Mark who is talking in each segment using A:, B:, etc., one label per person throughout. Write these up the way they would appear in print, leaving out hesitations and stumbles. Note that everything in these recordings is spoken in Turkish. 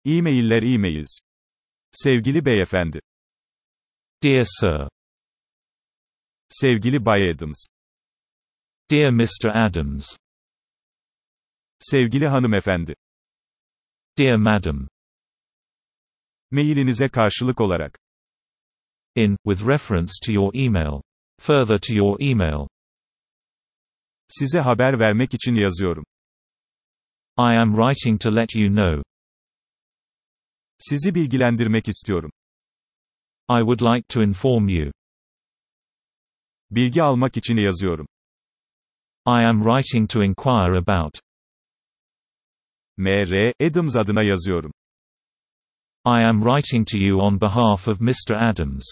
A: E-mailler e-mails. Sevgili beyefendi.
B: Dear Sir.
A: Sevgili Bay Adams.
B: Dear Mr. Adams.
A: Sevgili hanımefendi.
B: Dear Madam.
A: Mailinize karşılık olarak.
B: With reference to your email. Further to your email.
A: Size haber vermek için yazıyorum.
B: I am writing to let you know.
A: Sizi bilgilendirmek istiyorum.
B: I would like to inform you.
A: Bilgi almak için yazıyorum.
B: I am writing to inquire about.
A: Mr. Adams adına yazıyorum.
B: I am writing to you on behalf of Mr. Adams.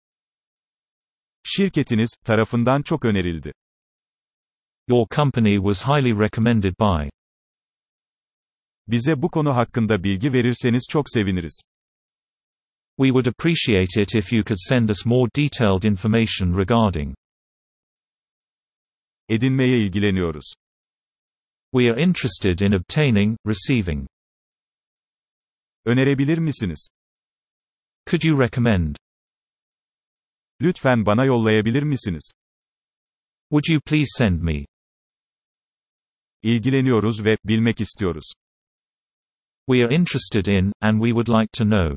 A: Şirketiniz tarafından çok önerildi.
B: Your company was highly recommended by.
A: Bize bu konu hakkında bilgi verirseniz çok seviniriz.
B: We would appreciate it if you could send us more detailed information regarding.
A: Edinmeye ilgileniyoruz.
B: We are interested in obtaining, receiving.
A: Önerebilir misiniz?
B: Could you recommend?
A: Lütfen bana yollayabilir misiniz?
B: Would you please send me?
A: İlgileniyoruz ve bilmek istiyoruz.
B: We are interested in, and we would like to know.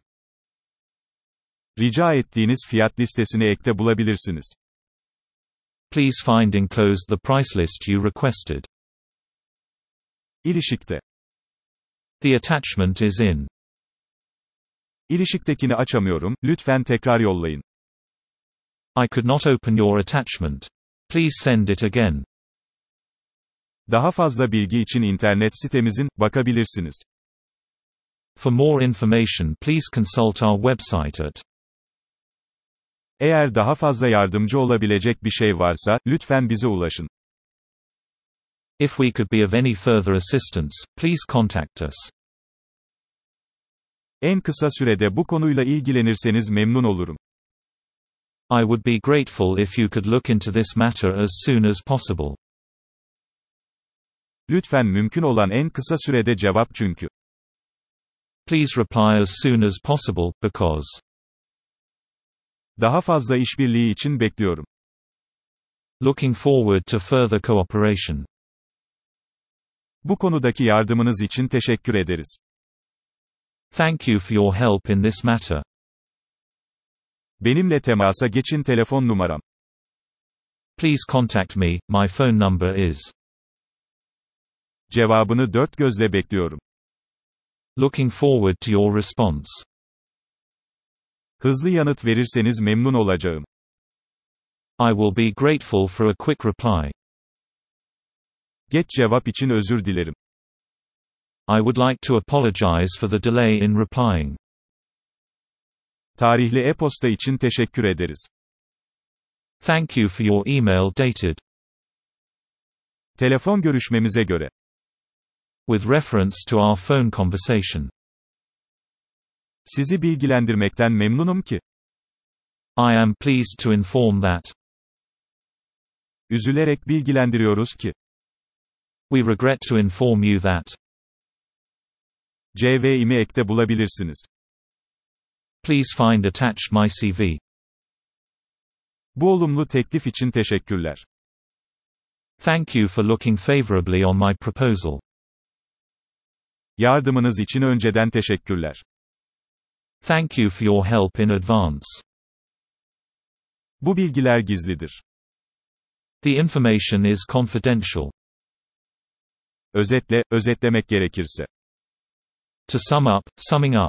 A: Rica ettiğiniz fiyat listesini ekte bulabilirsiniz.
B: Please find enclosed the price list you requested.
A: İlişikte.
B: The attachment is in.
A: İlişiktekini açamıyorum, lütfen tekrar yollayın.
B: I could not open your attachment. Please send it again.
A: Daha fazla bilgi için internet sitemizin bakabilirsiniz.
B: For more information, please consult our website at.
A: Eğer daha fazla yardımcı olabilecek bir şey varsa, lütfen bize ulaşın.
B: If we could be of any further assistance, please contact us.
A: En kısa sürede bu konuyla ilgilenirseniz memnun olurum.
B: I would be grateful if you could look into this matter as soon as possible.
A: Lütfen mümkün olan en kısa sürede cevap çünkü.
B: Please reply as soon as possible, because.
A: Daha fazla işbirliği için bekliyorum.
B: Looking forward to further cooperation.
A: Bu konudaki yardımınız için teşekkür ederiz.
B: Thank you for your help in this matter.
A: Benimle temasa geçin telefon numaram.
B: Please contact me, my phone number is.
A: Cevabını dört gözle bekliyorum.
B: Looking forward to your response.
A: Hızlı yanıt verirseniz memnun olacağım.
B: I will be grateful for a quick reply.
A: Geç cevap için özür dilerim.
B: I would like to apologize for the delay in replying.
A: Tarihli e-posta için teşekkür ederiz.
B: Thank you for your email dated.
A: Telefon görüşmemize göre.
B: With reference to our phone conversation.
A: Sizi bilgilendirmekten memnunum ki.
B: I am pleased to inform that.
A: Üzülerek bilgilendiriyoruz ki.
B: We regret to inform you that.
A: CV'imi ekte bulabilirsiniz.
B: Please find attached my CV.
A: Bu olumlu teklif için teşekkürler.
B: Thank you for looking favorably on my proposal.
A: Yardımınız için önceden teşekkürler.
B: Thank you for your help in advance.
A: Bu bilgiler gizlidir.
B: The information is confidential.
A: Özetlemek gerekirse.
B: To sum up, summing up.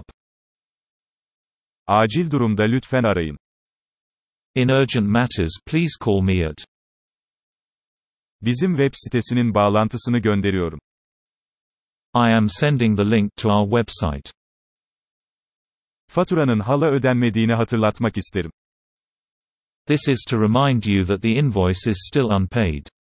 A: Acil durumda lütfen arayın.
B: In urgent matters, please call me at.
A: Bizim web sitesinin bağlantısını gönderiyorum.
B: I am sending the link to our website.
A: Faturanın hala ödenmediğini hatırlatmak isterim.
B: This is to remind you that the invoice is still unpaid.